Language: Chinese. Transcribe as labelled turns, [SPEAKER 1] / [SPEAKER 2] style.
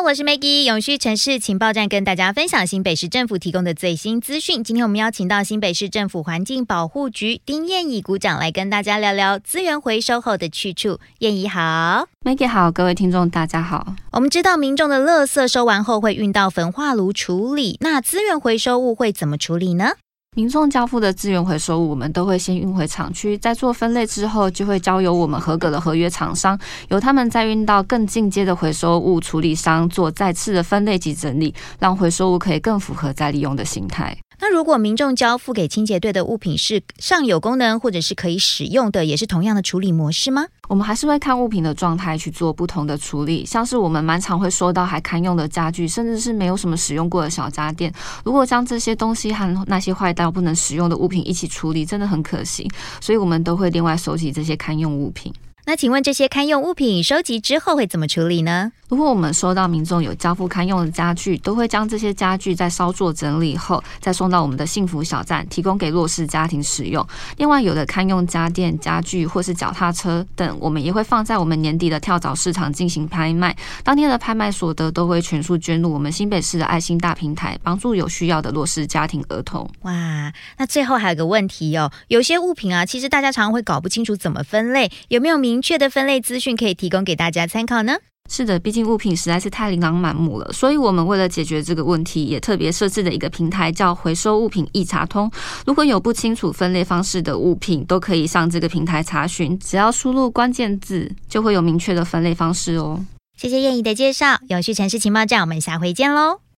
[SPEAKER 1] 我是 Maggie， 永续城市情报站跟大家分享新北市政府提供的最新资讯。今天我们邀请到新北市政府环境保护局丁燕怡股长来跟大家聊聊资源回收后的去处。燕怡好。
[SPEAKER 2] Maggie 好，各位听众大家好。
[SPEAKER 1] 我们知道民众的垃圾收完后会运到焚化炉处理，那资源回收物会怎么处理呢？
[SPEAKER 2] 民众交付的资源回收物，我们都会先运回厂区，在做分类之后，就会交由我们合格的合约厂商，由他们再运到更进阶的回收物处理商做再次的分类及整理，让回收物可以更符合再利用的形态。
[SPEAKER 1] 那如果民众交付给清洁队的物品是尚有功能或者是可以使用的，也是同样的处理模式吗？
[SPEAKER 2] 我们还是会看物品的状态去做不同的处理，像是我们蛮常会收到还堪用的家具，甚至是没有什么使用过的小家电。如果将这些东西和那些坏到不能使用的物品一起处理，真的很可惜，所以我们都会另外收集这些堪用物品。
[SPEAKER 1] 那请问这些堪用物品收集之后会怎么处理呢？
[SPEAKER 2] 如果我们收到民众有交付堪用的家具，都会将这些家具在稍作整理后，再送到我们的幸福小站，提供给弱势家庭使用。另外，有的堪用家电、家具或是脚踏车等，我们也会放在我们年底的跳蚤市场进行拍卖。当天的拍卖所得都会全数捐入我们新北市的爱心大平台，帮助有需要的弱势家庭儿童。
[SPEAKER 1] 哇，那最后还有个问题哦，有些物品啊，其实大家常常会搞不清楚怎么分类，有没有明确的分类资讯可以提供给大家参考呢？
[SPEAKER 2] 是的，毕竟物品实在是太琳琅满目了，所以我们为了解决这个问题，也特别设置了一个平台叫回收物品一查通。如果有不清楚分类方式的物品，都可以上这个平台查询，只要输入关键字，就会有明确的分类方式哦。
[SPEAKER 1] 谢谢燕怡的介绍，永续城市情报站，我们下回见喽。